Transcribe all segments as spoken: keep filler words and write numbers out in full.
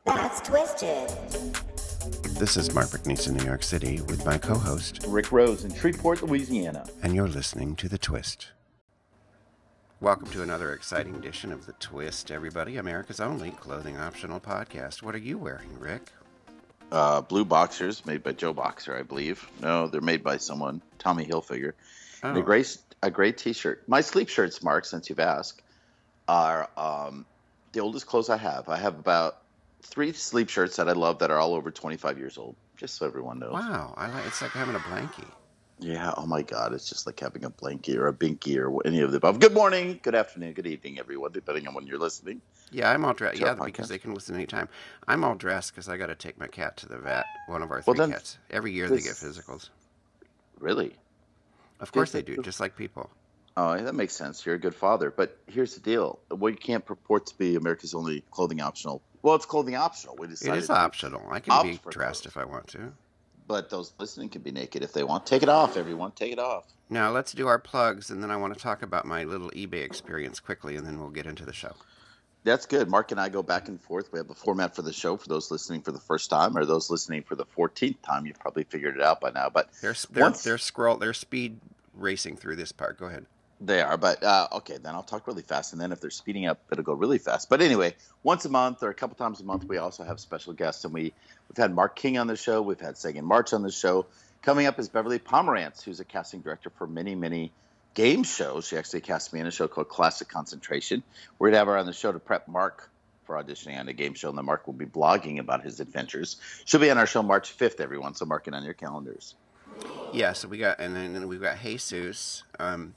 That's Twisted. This is Mark McNeese in New York City with my co-host Rick Rose in Shreveport, Louisiana. And you're listening to The Twist. Welcome to another exciting edition of The Twist, everybody. America's only clothing-optional podcast. What are you wearing, Rick? Uh, blue boxers made by Joe Boxer, I believe. No, they're made by someone, Tommy Hilfiger. Oh. And a gray, a gray T-shirt. My sleep shirts, Mark, since you've asked, are um, the oldest clothes I have. I have about three sleep shirts that I love that are all over twenty-five years old, just so everyone knows. Wow, I like. It's like having a blankie. Yeah, oh my God, it's just like having a blankie or a binky or any of the above. Good morning, good afternoon, good evening, everyone, depending on when you're listening. Yeah, I'm all dressed. Yeah, podcast. Because they can listen anytime. I'm all dressed because I got to take my cat to the vet. One of our Well, three then cats. Every year this- they get physicals. Really? Of course Yes, they do, just like people. Oh, that makes sense. You're a good father. But here's the deal. We can't purport to be America's only clothing optional. Well, it's clothing optional. We It decided is to- optional. I can opt be for dressed clothes. if I want to. But those listening can be naked if they want. Take it off, everyone. Take it off. Now, let's do our plugs, and then I want to talk about my little eBay experience quickly, and then we'll get into the show. That's good. Mark and I go back and forth. We have a format for the show for those listening for the first time or those listening for the fourteenth time. You've probably figured it out by now. But They're, they're, once they're, scroll, they're speed racing through this part. Go ahead. they are. But uh, okay, then I'll talk really fast. And then if they're speeding up, it'll go really fast. But anyway, once a month or a couple times a month, we also have special guests. And we, we've had Mark King on the show. We've had Sagan March on the show. Coming up is Beverly Pomerantz, who's a casting director for many, many game shows. She actually cast me in a show called Classic Concentration. We're going to have her on the show to prep Mark for auditioning on a game show, and then Mark will be blogging about his adventures. She'll be on our show March fifth, everyone, so mark it on your calendars. Yeah, so we got, and then, and then we've got Jesus um,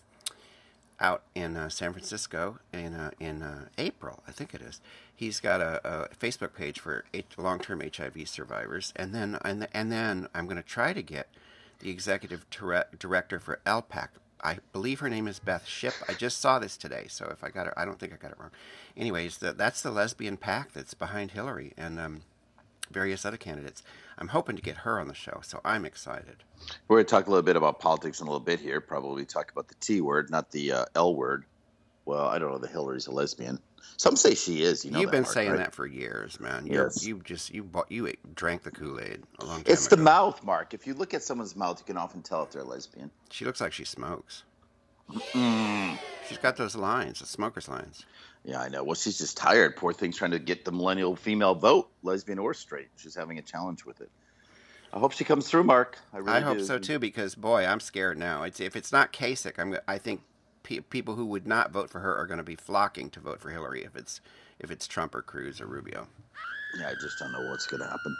out in uh, San Francisco in uh, in uh, April, I think it is. He's got a, a Facebook page for H- long-term H I V survivors, and then and, and then I'm going to try to get the executive dire- director for L PAC. I believe her name is Beth Ship. I just saw this today, so if I got it, I don't think I got it wrong. Anyways, the, that's the lesbian PAC that's behind Hillary and um, various other candidates. I'm hoping to get her on the show, so I'm excited. We're going to talk a little bit about politics in a little bit here. Probably talk about the T word, not the uh, L word. Well, I don't know that Hillary's a lesbian. Some say she is. You know, You've that, been Mark, saying right? that for years, man. You're, Yes. You just you bought, you ate, drank the Kool-Aid a long time It's ago. the mouth, Mark. If you look at someone's mouth, you can often tell if they're a lesbian. She looks like she smokes. Mm. She's got those lines, the smoker's lines. Yeah, I know. Well, she's just tired. Poor thing, trying to get the millennial female vote, lesbian or straight. She's having a challenge with it. I hope she comes through, Mark. I really I hope do. so too, because boy, I'm scared now. It's, if it's not Kasich, I'm. I think pe- people who would not vote for her are going to be flocking to vote for Hillary if it's if it's Trump or Cruz or Rubio. Yeah, I just don't know what's going to happen.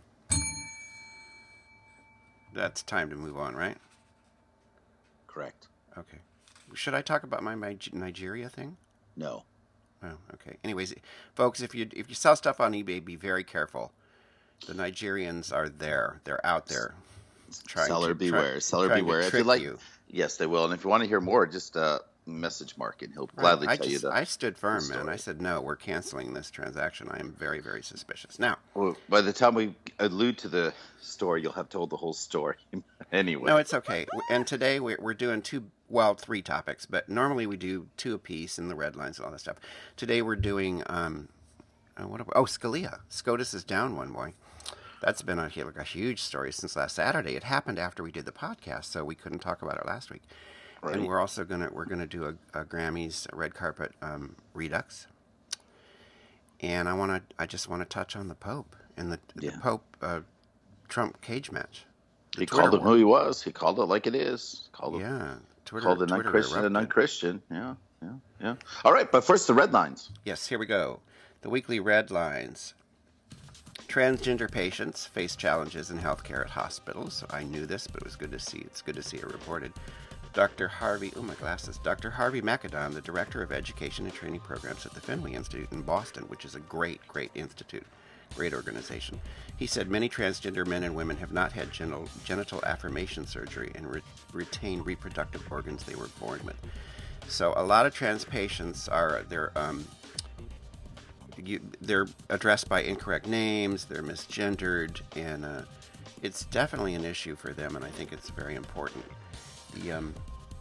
That's time to move on, right? Correct. Okay. Should I talk about my, my Nigeria thing? No. Oh, okay. Anyways, folks, if you if you sell stuff on eBay, be very careful. The Nigerians are there. They're out there. Trying Seller to, beware. Try, Seller trying to beware. If trick you like, you. yes, they will. And if you want to hear more, just uh, message Mark, and he'll Right. gladly I tell just, you that. I stood firm, man. story. I said, no, we're canceling this transaction. I am very, very suspicious. Now, Well, by the time we allude to the story, you'll have told the whole story. Anyway. no, it's okay. And today we're, we're doing two, well, three topics, but normally we do two apiece and the red lines and all that stuff. Today we're doing, um, uh, what? Oh, Scalia. SCOTUS is down one, boy. That's been a, like a huge story since last Saturday. It happened after we did the podcast, so we couldn't talk about it last week. Right. And we're also gonna we're gonna do a, a Grammys red carpet um, redux. And I wanna I just want to touch on the Pope and the, Yeah. the Pope uh, Trump cage match. He Twitter called it war. who he was. He called it like it is. Called it, Yeah, Twitter called it Twitter non-Christian and erupted. non-Christian. Yeah, yeah, yeah. All right, but first the red lines. Yes, here we go. The weekly red lines. Transgender patients face challenges in healthcare at hospitals. I knew this, but it was good to see. It's good to see it reported. Doctor Harvey, oh my glasses, Doctor Harvey McAdam, the Director of Education and Training Programs at the Fenway Institute in Boston, which is a great, great institute, great organization. He said many transgender men and women have not had genital, genital affirmation surgery and re- retain reproductive organs they were born with. So a lot of trans patients are, they're, um, you, they're addressed by incorrect names, they're misgendered, and uh, it's definitely an issue for them, and I think it's very important. The um,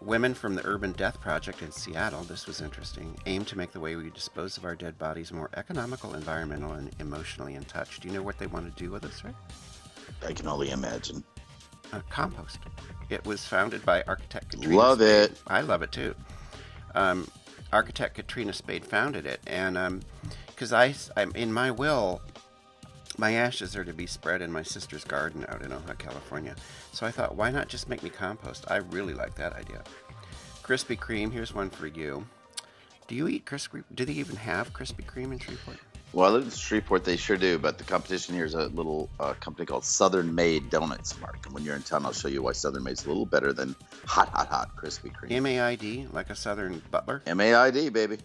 Women from the Urban Death Project in Seattle, this was interesting, aim to make the way we dispose of our dead bodies more economical, environmental, and emotionally in touch. Do you know what they want to do with us, right? I can only imagine. Uh, compost. It was founded by architect Katrina Love Spade. it. I love it too. Um, architect Katrina Spade founded it, and because um, I, I'm in my will, my ashes are to be spread in my sister's garden out in Ojai, California. So I thought, why not just make me compost? I really like that idea. Krispy Kreme, here's one for you. Do you eat Krispy? Do they even have Krispy Kreme in Shreveport? Well, I live in Shreveport, they sure do, but the competition here is a little uh, company called Southern Made Donuts, Mark. And when you're in town, I'll show you why Southern Made's a little better than hot, hot, hot Krispy Kreme. M A I D, like a Southern butler? M A I D, baby.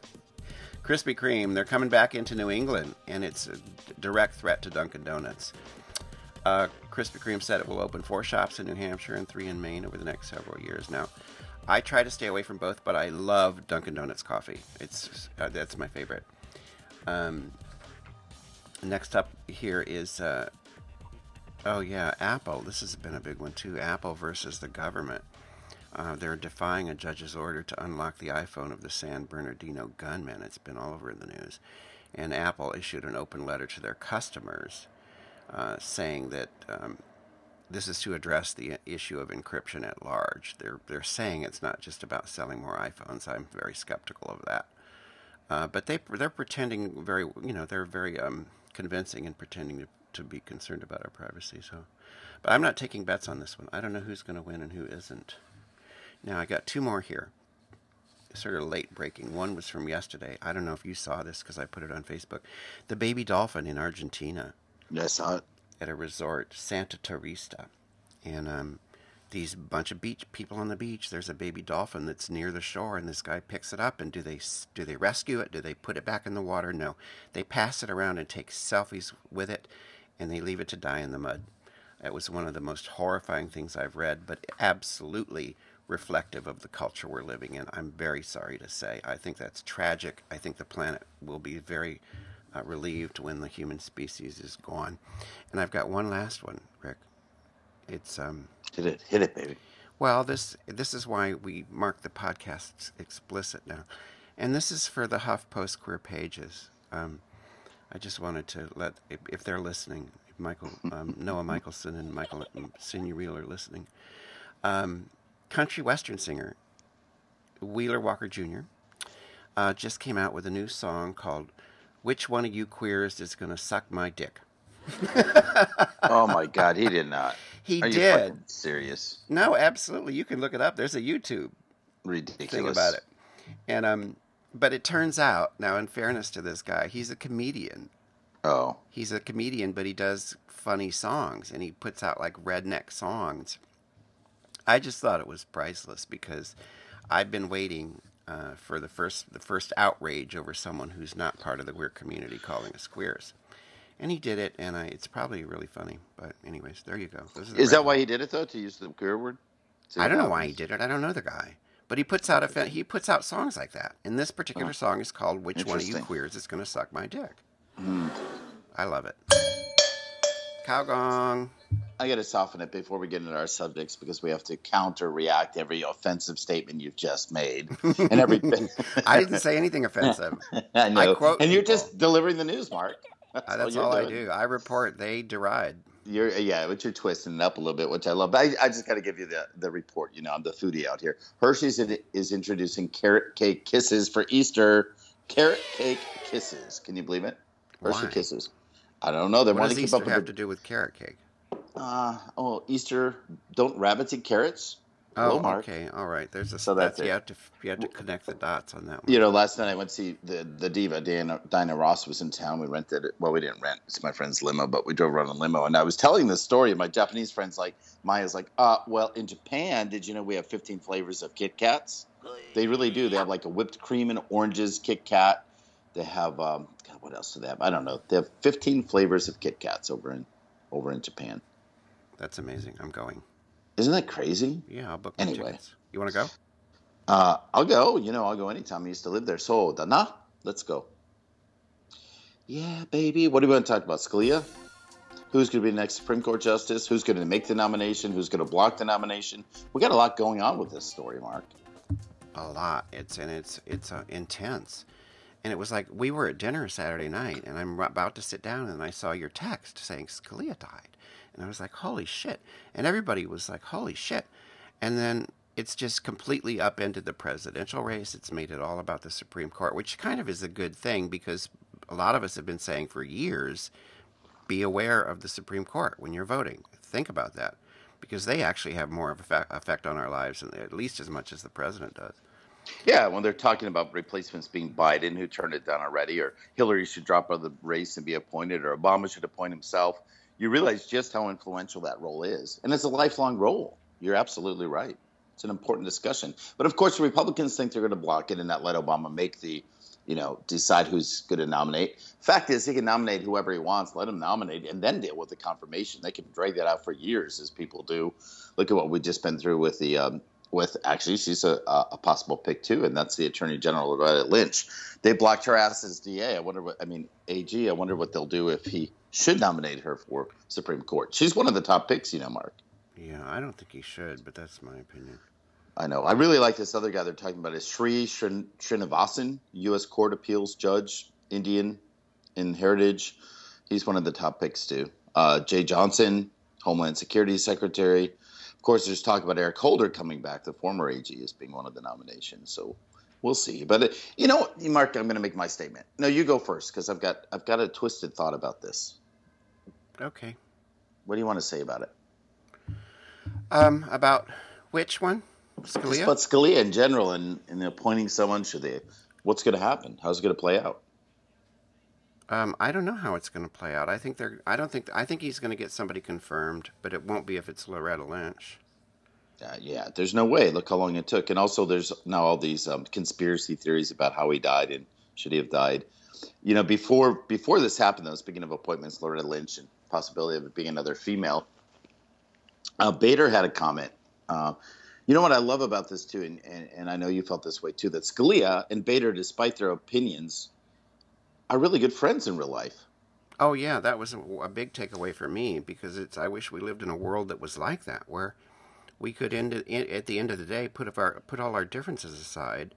Krispy Kreme, they're coming back into New England, and it's a direct threat to Dunkin' Donuts. Uh, Krispy Kreme said it will open four shops in New Hampshire and three in Maine over the next several years. Now, I try to stay away from both, but I love Dunkin' Donuts coffee. It's uh, that's my favorite. Um, next up here is, uh, oh yeah, Apple. This has been a big one too. Apple versus the government. Uh, they're defying a judge's order to unlock the iPhone of the San Bernardino gunman. It's been all over in the news. And Apple issued an open letter to their customers uh, saying that um, this is to address the issue of encryption at large. They're they're saying it's not just about selling more iPhones. I'm very skeptical of that. Uh, but they they're pretending very you know they're very um, convincing and pretending to, to be concerned about our privacy. So, but I'm not taking bets on this one. I don't know who's going to win and who isn't. Now, I got two more here, sort of late breaking. One was from yesterday. I don't know if you saw this because I put it on Facebook. The baby dolphin in Argentina. Yeah, I saw it. At a resort, Santa Teresa. And um, these bunch of beach people on the beach, there's a baby dolphin that's near the shore, and this guy picks it up, and do they do they rescue it? Do they put it back in the water? No. They pass it around and take selfies with it, and they leave it to die in the mud. It was one of the most horrifying things I've read, but absolutely reflective of the culture we're living in. I'm very sorry to say. I think that's tragic. I think the planet will be very uh, relieved when the human species is gone. And I've got one last one, Rick. It's um. Hit it, hit it, baby. Well, this this is why we mark the podcasts explicit now, and this is for the HuffPost Queer Pages. Um, I just wanted to let if, if they're listening, if Michael um, Noah Michelson and Michael Signoril are listening. Um, Country western singer Wheeler Walker Junior uh, just came out with a new song called "Which One of You Queers Is Gonna Suck My Dick?" Oh my God, he did not. He Are you did. fucking serious? No, absolutely. You can look it up. There's a YouTube Ridiculous thing about it. And um, but it turns out, now in fairness to this guy, he's a comedian. Oh, He's a comedian, but he does funny songs, and he puts out like redneck songs. I just thought it was priceless because I've been waiting uh, for the first the first outrage over someone who's not part of the queer community calling us queers. And he did it, and I, it's probably really funny. But anyways, there you go. Those are the is that red- why he did it though? To use the queer word? I don't know why he did it. I don't know the guy. But he puts out a he puts out songs like that. And this particular Oh. song is called "Which One of You Interesting. Queers Is Gonna Suck My Dick?" Mm. I love it. Cow gong. I got to soften it before we get into our subjects because we have to counter react every offensive statement you've just made and every. I didn't say anything offensive. I know, I quote and you're people. just delivering the news, Mark. That's, Uh, That's you're all I doing. do. I report. They deride. You're yeah, but you're twisting it up a little bit, which I love. But I, I just got to give you the the report. You know, I'm the foodie out here. Hershey's is introducing carrot cake kisses for Easter. Carrot cake kisses. Can you believe it? Hershey Why? Kisses. I don't know. They What want does to keep Easter up with have the. to do with carrot cake? Uh, oh, Easter. Don't rabbits eat carrots? Hello, Oh, Mark. okay, all right. There's a So that's you it. have to you have to connect the dots on that one. You know, last night I went to see the the diva Diana, Dinah Ross was in town. We rented it. Well, we didn't rent. It's my friend's limo, but we drove around in a limo. And I was telling this story. And my Japanese friends like Maya's like, uh, well, in Japan, did you know we have fifteen flavors of Kit Kats? They really do. They have like a whipped cream and oranges Kit Kat. They have um, God, what else do they have? I don't know. They have fifteen flavors of Kit Kats over in over in Japan. That's amazing. I'm going. Isn't that crazy? Yeah, I'll book my Anyway. tickets. You want to go? Uh, I'll go. You know, I'll go anytime. I used to live there. So, Dana, let's go. Yeah, baby. What do you want to talk about? Scalia? Who's going to be the next Supreme Court justice? Who's going to make the nomination? Who's going to block the nomination? We got a lot going on with this story, Mark. A lot. It's and it's it's uh, intense. And it was like we were at dinner Saturday night, and I'm about to sit down, and I saw your text saying Scalia died, and I was like, holy shit! And everybody was like, holy shit! And then it's just completely upended the presidential race. It's made it all about the Supreme Court, which kind of is a good thing because a lot of us have been saying for years, be aware of the Supreme Court when you're voting. Think about that, because they actually have more of an effect on our lives, at least as much as the president does. Yeah, when they're talking about replacements being Biden, who turned it down already, or Hillary should drop out of the race and be appointed, or Obama should appoint himself, you realize just how influential that role is. And it's a lifelong role. You're absolutely right. It's an important discussion. But of course, the Republicans think they're going to block it and not let Obama make the, you know, decide who's going to nominate. Fact is, he can nominate whoever he wants, let him nominate, and then deal with the confirmation. They can drag that out for years, as people do. Look at what we've just been through with the um, with actually she's a, a possible pick too, and that's the Attorney General Loretta Lynch. They blocked her ass as D A. I wonder what I mean A G. I wonder what they'll do if he should nominate her for Supreme Court. She's one of the top picks, you know, Mark. Yeah, I don't think he should, but that's my opinion. I know. I really like this other guy they're talking about is Sri Srin- Srinivasan, U S Court Appeals Judge, Indian in heritage. He's one of the top picks too. Uh, Jay Johnson, Homeland Security Secretary. Of course, there's talk about Eric Holder coming back, the former A G, as being one of the nominations. So we'll see. But uh, you know, Mark, I'm going to make my statement. No, you go first because I've got I've got a twisted thought about this. Okay. What do you want to say about it? Um, about which one? Scalia? Just about Scalia in general, and, and appointing someone. Should they? What's going to happen? How's it going to play out? Um, I don't know how it's going to play out. I think they're. I don't think. I think he's going to get somebody confirmed, but it won't be if it's Loretta Lynch. Uh, yeah, there's no way. Look how long it took, and also there's now all these um, conspiracy theories about how he died and should he have died. You know, before before this happened, though, speaking of appointments, Loretta Lynch and possibility of it being another female, uh, Bader had a comment. Uh, you know what I love about this too, and, and and I know you felt this way too, that Scalia and Bader, despite their opinions, are really good friends in real life. Oh yeah, that was a, a big takeaway for me because it's. I wish we lived in a world that was like that, where we could end it, at the end of the day put our put all our differences aside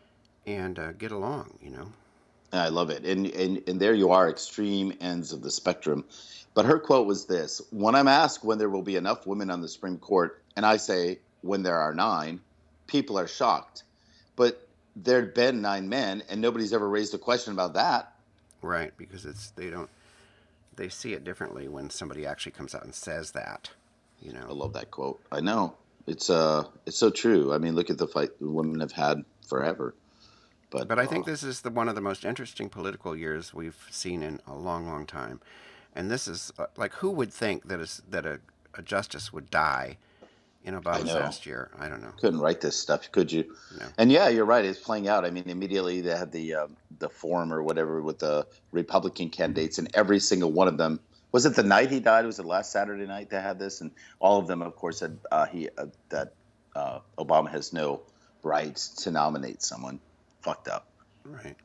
and uh, get along. You know. I love it, and, and and there you are, extreme ends of the spectrum. But her quote was this: "When I'm asked when there will be enough women on the Supreme Court, and I say when there are nine, people are shocked. But there'd been nine men, and nobody's ever raised a question about that." Right, because it's they don't they see it differently when somebody actually comes out and says that, you know. I love that quote. I know it's uh it's so true. I mean, look at the fight the women have had forever. But but I think uh, this is the one of the most interesting political years we've seen in a long, long time. And this is uh, like who would think that a, that a, a justice would die in Obama's last year? I don't know. Couldn't write this stuff, could you? No. And yeah, you're right. It's playing out. I mean, immediately they had the um, the forum or whatever with the Republican candidates, and every single one of them. Was it the night he died? Was it last Saturday night they had this? And all of them, of course, said uh, he uh, that uh, Obama has no right to nominate someone. Fucked up. Right.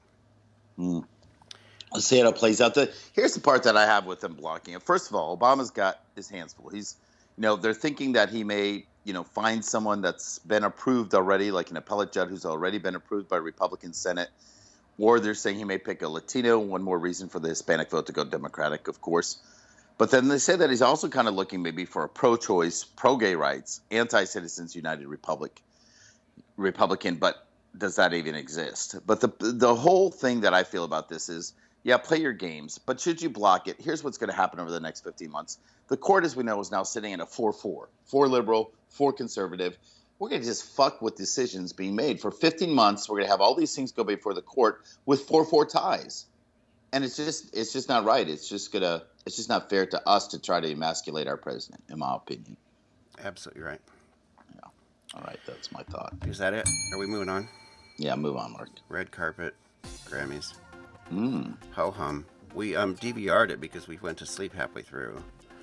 Mm. Let's see how it plays out. The, here's the part that I have with them blocking it. First of all, Obama's got his hands full. He's, you know, they're thinking that he may, you know, find someone that's been approved already, like an appellate judge who's already been approved by Republican Senate, or they're saying he may pick a Latino. One more reason for the Hispanic vote to go Democratic, of course. But then they say that he's also kind of looking maybe for a pro-choice, pro-gay rights, anti-Citizens United Republic, Republican, but does that even exist? But the the whole thing that I feel about this is, yeah, play your games, but should you block it? Here's what's going to happen over the next fifteen months. The court, as we know, is now sitting at a four four. Four liberal, four conservative. We're going to just fuck with decisions being made. For fifteen months, we're going to have all these things go before the court with four four ties. And it's just it's just not right. It's just going to it's just not fair to us to try to emasculate our president, in my opinion. Absolutely right. Yeah. All right, that's my thought. Is that it? Are we moving on? Yeah, move on, Mark. Red carpet, Grammys. Mm. Ho hum. We um D V R'd it because we went to sleep halfway through,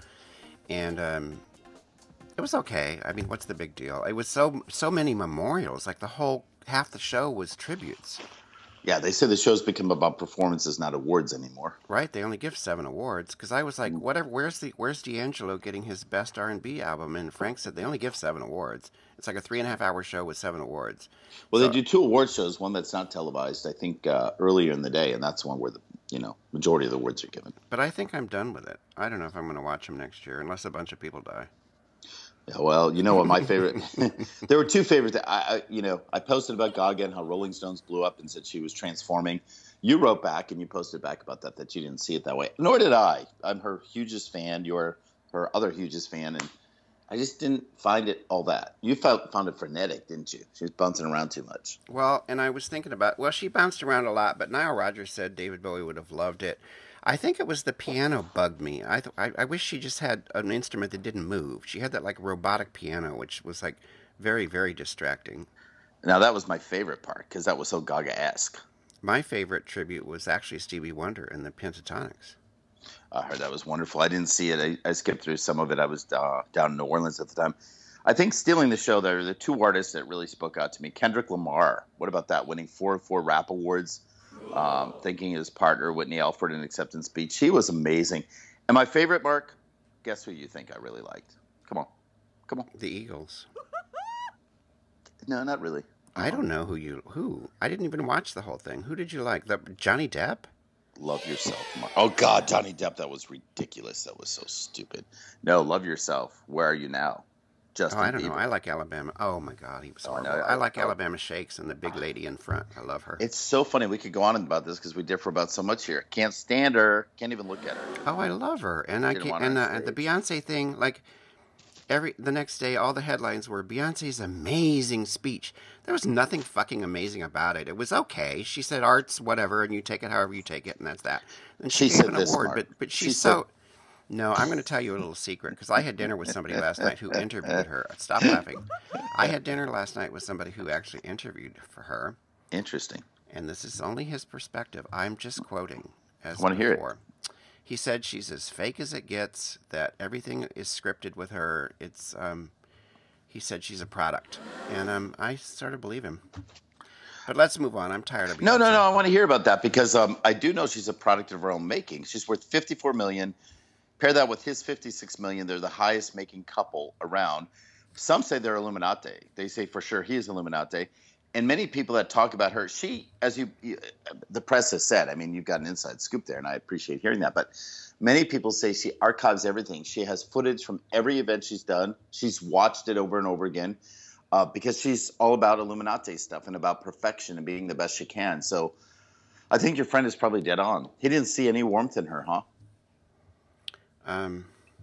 and um, it was okay. I mean, what's the big deal? It was so so many memorials. Like the whole half the show was tributes. Yeah, they say the show's become about performances, not awards anymore. Right, they only give seven awards. Because I was like, whatever. Where's the Where's D'Angelo getting his best R and B album? And Frank said they only give seven awards. It's like a three and a half hour show with seven awards. Well, So- they do two award shows. One that's not televised, I think, uh, earlier in the day, and that's one where the you know majority of the awards are given. But I think I'm done with it. I don't know if I'm going to watch them next year, unless a bunch of people die. Yeah, well, you know what my favorite? There were two favorites. I, I, you know, I posted about Gaga and how Rolling Stones blew up and said she was transforming. You wrote back and you posted back about that that you didn't see it that way. Nor did I. I'm her hugest fan. You're her other hugest fan, and I just didn't find it all that. You felt found it frenetic, didn't you? She was bouncing around too much. Well, and I was thinking about, well, she bounced around a lot, but Nile Rodgers said David Bowie would have loved it. I think it was the piano bugged me. I, th- I I wish she just had an instrument that didn't move. She had that like robotic piano, which was like very, very distracting. Now that was my favorite part because that was so Gaga-esque. My favorite tribute was actually Stevie Wonder and the Pentatonics. I heard that was wonderful. I didn't see it. I, I skipped through some of it. I was uh, down in New Orleans at the time. I think stealing the show, there are the two artists that really spoke out to me. Kendrick Lamar. What about that? Winning four four rap awards. Um, thanking his partner, Whitney Alford, in acceptance speech. He was amazing. And my favorite, Mark, guess who you think I really liked? Come on. Come on. The Eagles. No, not really. I don't know who you, who? I didn't even watch the whole thing. Who did you like? The Johnny Depp? Love Yourself, Mark. Oh, God, Johnny Depp. That was ridiculous. That was so stupid. No, Love Yourself. Where Are You Now? Justin Oh, I don't Bieber. know. I like Alabama. Oh, my God. He was Oh, horrible. no, I, I- like I- Alabama Shakes and the big lady in front. I love her. It's so funny. We could go on about this because we differ about so much here. Can't stand her. Can't even look at her. Oh, I love her. And I Didn't can, want her and on uh, the stage. Beyonce thing, like every the next day, all the headlines were Beyonce's amazing speech. There was nothing fucking amazing about it. It was okay. She said arts, whatever, and you take it however you take it, and that's that. And she, She gave said an this, award, Mark. but but she's She so. said- No, I'm going to tell you a little secret because I had dinner with somebody last night who interviewed her. Stop laughing. I had dinner last night with somebody who actually interviewed for her. Interesting. And this is only his perspective. I'm just quoting as I wanna hear it. before. He said she's as fake as it gets, that everything is scripted with her. It's um he said she's a product. And um I sort of believe him. But let's move on. I'm tired of Beyonce. No, no, no. I want to hear about that because um, I do know she's a product of her own making. She's worth fifty-four million dollars. Pair that with his fifty-six million dollars. They're the highest making couple around. Some say they're Illuminati. They say for sure he is Illuminati. And many people that talk about her, she, as you, you, the press has said, I mean, you've got an inside scoop there, and I appreciate hearing that. But many people say she archives everything. She has footage from every event she's done. She's watched it over and over again uh, because she's all about Illuminati stuff and about perfection and being the best she can. So I think your friend is probably dead on. He didn't see any warmth in her, huh? Um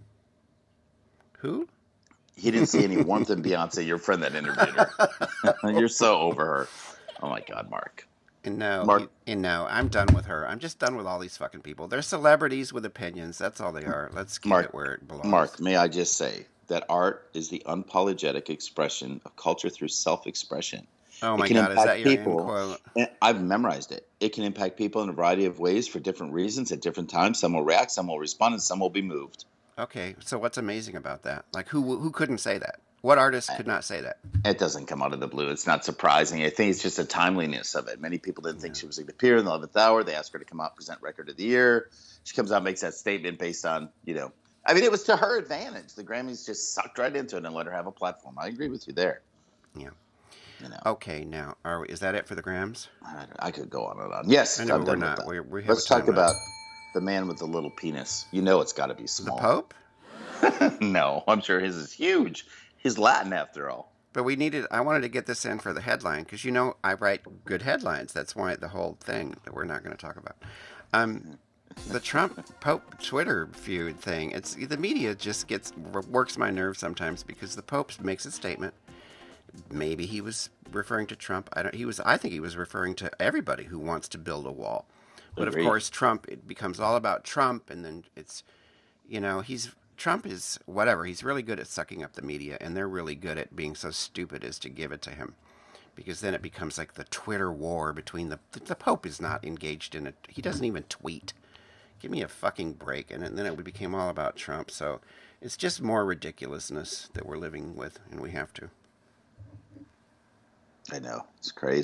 Who? He didn't see any warmth in Beyonce, your friend that interviewed her. You're so over her. Oh, my God, Mark. And no, Mark- he- and no, I'm done with her. I'm just done with all these fucking people. They're celebrities with opinions. That's all they are. Let's keep Mark- it where it belongs. Mark, may I just say that art is the unapologetic expression of culture through self-expression. Oh It my can God, is impact that your end people. quote? And I've memorized it. It can impact people in a variety of ways for different reasons at different times. Some will react, some will respond, and some will be moved. Okay, so what's amazing about that? Like, who who couldn't say that? What artist could not say that? It doesn't come out of the blue. It's not surprising. I think it's just the timeliness of it. Many people didn't think she was going to appear in the eleventh hour. They asked her to come out and present Record of the Year. She comes out and makes that statement based on, you know, I mean, it was to her advantage. The Grammys just sucked right into it and let her have a platform. I agree with you there. Yeah. You know, Okay, now are we, is that it for the Grams? I, I could go on and on. Yes, I know, I'm we're done with not. that. We're- we have Let's a talk timeout. about the man with the little penis. You know it's got to be The small. Pope? No, I'm sure his is huge. He's Latin after all. But we needed. I wanted to get this in for the headline because you know I write good headlines. That's why the whole thing that we're not going to talk about. Um, the Trump Pope Twitter feud thing. It's the media just gets works my nerves sometimes because the Pope makes a statement. Maybe he was referring to Trump. I don't. He was. I think he was referring to everybody who wants to build a wall. But Agreed. of course, Trump. It becomes all about Trump, and then it's, you know, he's Trump is whatever. He's really good at sucking up the media, and they're really good at being so stupid as to give it to him, because then it becomes like the Twitter war between the the Pope is not engaged in it. He doesn't even tweet. Give me a fucking break, and then it became all about Trump. So it's just more ridiculousness that we're living with, and we have to. I know. It's crazy.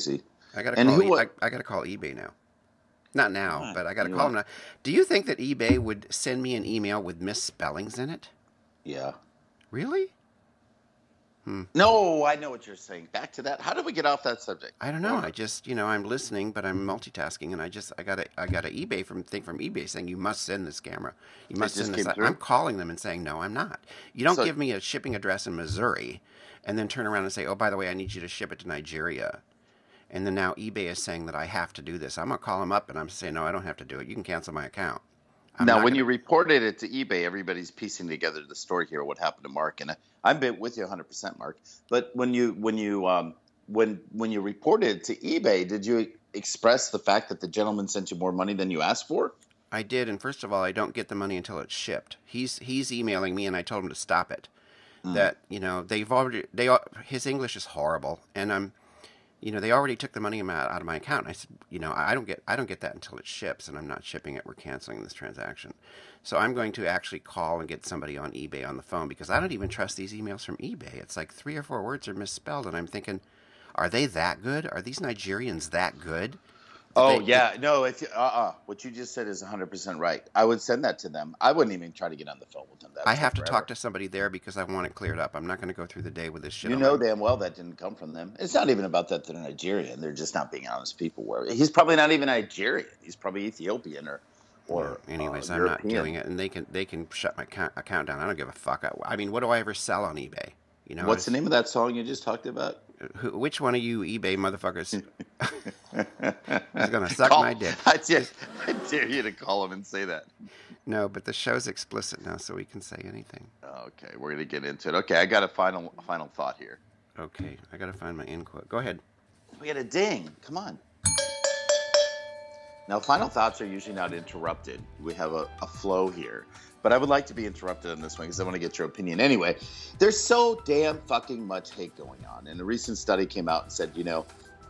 I gotta And call. who? E- wa- I, I gotta call eBay now. Not now, Why? but I gotta You call them want- now. Do you think that eBay would send me an email with misspellings in it? Yeah. Really? No, I know what you're saying. Back to that. How did we get off that subject? I don't know. I just, you know, I'm listening, but I'm multitasking, and I just, I got a, I got an eBay from thing from eBay saying you must send this camera. You must just send this. came through? I'm calling them and saying no, I'm not. You don't So- give me a shipping address in Missouri, and then turn around and say, oh, by the way, I need you to ship it to Nigeria. And then now eBay is saying that I have to do this. I'm gonna call them up and I'm saying no, I don't have to do it. You can cancel my account. I'm now, not when gonna- you reported it to eBay, everybody's piecing together the story here. What happened to Mark? And I- I'm bit with you one hundred percent, Mark. But when you when you um, when when you reported it to eBay, did you express the fact that the gentleman sent you more money than you asked for? I did, and first of all, I don't get the money until it's shipped. He's he's emailing me, and I told him to stop it. Mm. That you know they've already they al- his English is horrible, and I'm, you know, they already took the money out, out of my account. And I said, you know, I don't get I don't get that until it ships, and I'm not shipping it. We're canceling this transaction. So I'm going to actually call and get somebody on eBay on the phone because I don't even trust these emails from eBay. It's like three or four words are misspelled, and I'm thinking, are they that good? Are these Nigerians that good? Oh They- yeah, no. If you, uh-uh, what you just said is one hundred percent right. I would send that to them. I wouldn't even try to get on the phone with them. That I have to talk to somebody there because I want it cleared up. I'm not going to go through the day with this shit. You on know my- damn well that didn't come from them. It's not even about that they're Nigerian. They're just not being honest people. Where he's probably not even Nigerian. He's probably Ethiopian or or. Anyways, uh, I'm not European. doing it, and they can they can shut my account, account down. I don't give a fuck. I, I mean, what do I ever sell on eBay? You know, What's the I- name of that song you just talked about? Who, which one of you eBay motherfuckers is going to suck Call- my dick? I dare, I dare you to call him and say that. No, but the show's explicit now, so we can say anything. Okay, we're gonna get into it. Okay, I got a final final thought here. Okay, I got to find my end quote. Go ahead. We got a ding. Come on. Now, final thoughts are usually not interrupted. We have a, a flow here. But I would like to be interrupted on this one because I want to get your opinion. Anyway, there's so damn fucking much hate going on. And a recent study came out and said, you know,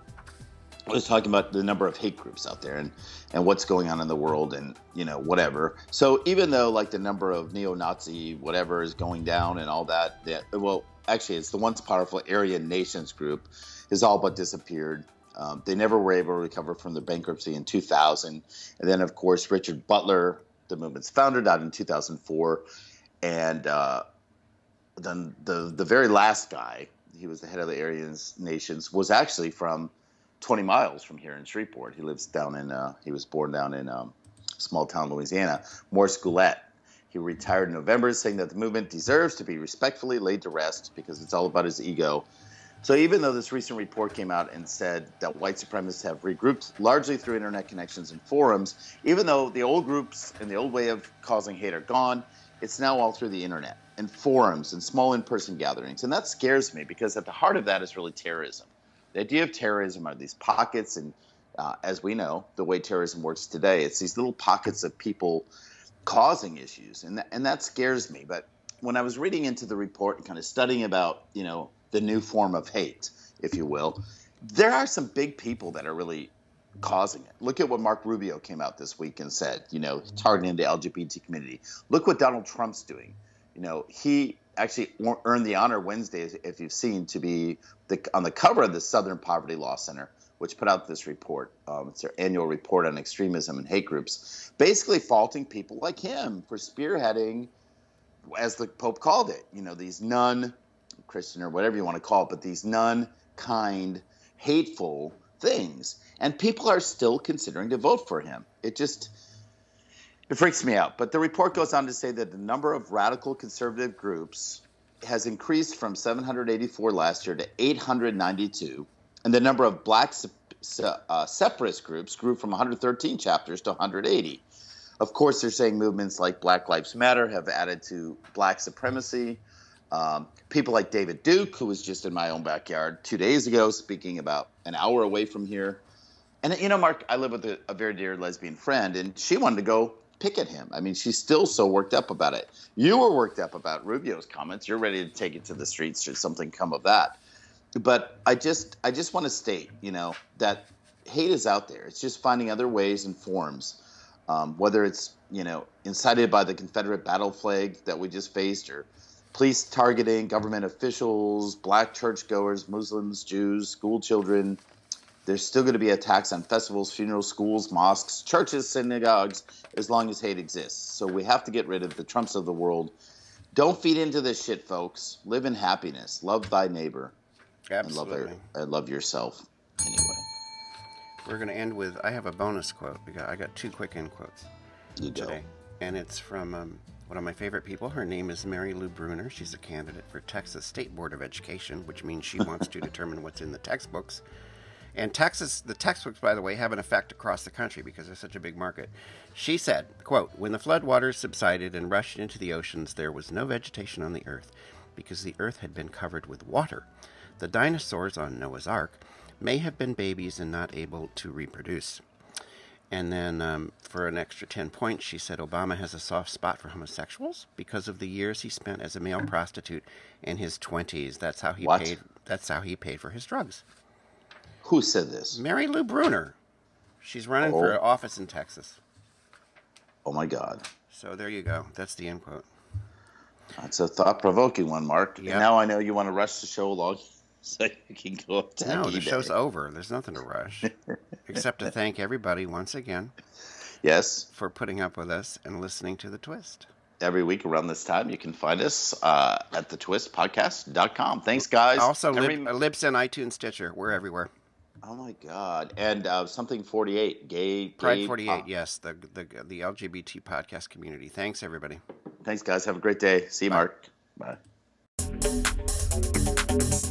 I was talking about the number of hate groups out there and, and what's going on in the world and, you know, whatever. So even though, like, the number of neo-Nazi whatever is going down and all that, that well, actually, it's the once powerful Aryan Nations group has all but disappeared. Um, they never were able to recover from their bankruptcy in two thousand. And then, of course, Richard Butler, the movement's founder, died in two thousand four. And uh, then the, the very last guy, he was the head of the Aryan Nations, was actually from twenty miles from here in Shreveport. He lives down in, uh, he was born down in um, small town Louisiana, Morse Goulet. He retired in November, saying that the movement deserves to be respectfully laid to rest because it's all about his ego. So even though this recent report came out and said that white supremacists have regrouped largely through internet connections and forums, even though the old groups and the old way of causing hate are gone, it's now all through the internet and forums and small in-person gatherings. And that scares me because at the heart of that is really terrorism. The idea of terrorism are these pockets, and uh, as we know, the way terrorism works today, it's these little pockets of people causing issues, and that, and that scares me. But when I was reading into the report and kind of studying about, you know, the new form of hate, if you will, there are some big people that are really causing it. Look at what Mark Rubio came out this week and said, you know, targeting the L G B T community. Look what Donald Trump's doing. You know, he actually earned the honor Wednesday, if you've seen, to be the, on the cover of the Southern Poverty Law Center, which put out this report. Um, it's their annual report on extremism and hate groups, basically faulting people like him for spearheading, as the Pope called it, you know, these non Christian or whatever you want to call it, but these non-kind, hateful things. And people are still considering to vote for him. It just, it freaks me out. But the report goes on to say that the number of radical conservative groups has increased from seven hundred eighty-four last year to eight hundred ninety-two. And the number of black uh, separatist groups grew from one hundred thirteen chapters to one hundred eighty. Of course, they're saying movements like Black Lives Matter have added to black supremacy. Um, people like David Duke, who was just in my own backyard two days ago, speaking about an hour away from here. And, you know, Mark, I live with a, a very dear lesbian friend, and she wanted to go picket him. I mean, she's still so worked up about it. You were worked up about Rubio's comments. You're ready to take it to the streets should something come of that. But I just I just want to state, you know, that hate is out there. It's just finding other ways and forms, um, whether it's, you know, incited by the Confederate battle flag that we just faced, or police targeting government officials, black churchgoers, Muslims, Jews, school children. there's still going to be attacks on festivals, funerals, schools, mosques, churches, synagogues, as long as hate exists. So we have to get rid of the Trumps of the world. Don't feed into this shit, folks. Live in happiness. Love thy neighbor. Absolutely. And love, her, and love yourself. Anyway. We're going to end with, I have a bonus quote. We got, I got two quick end quotes you today. Do. And it's from um, one of my favorite people. Her name is Mary Lou Bruner. She's a candidate for Texas State Board of Education, which means she wants to determine what's in the textbooks. And Texas, the textbooks, by the way, have an effect across the country because they're such a big market. She said, quote, "When the floodwaters subsided and rushed into the oceans, there was no vegetation on the earth because the earth had been covered with water. The dinosaurs on Noah's Ark may have been babies and not able to reproduce." And then um, for an extra ten points, she said Obama has a soft spot for homosexuals because of the years he spent as a male prostitute in his twenties. That's how he What? paid. That's how he paid for his drugs. Who said this? Mary Lou Bruner. She's running Oh. for office in Texas. Oh, my God. So there you go. That's the end quote. That's a thought-provoking one, Mark. Yep. And now I know you want to rush the show along so you can go up to No, eBay. the show's over. There's nothing to rush. Except to thank everybody once again Yes. for putting up with us and listening to The Twist. Every week around this time, you can find us uh, at the twist podcast dot com. Thanks, guys. Also, Every... Lib, uh, Libsyn, iTunes, Stitcher. We're everywhere. Oh, my God. And uh, something forty-eight. Gay. Pride gay forty-eight, pop. yes. The, the, the L G B T podcast community. Thanks, everybody. Thanks, guys. Have a great day. See you, Bye. Mark. Bye.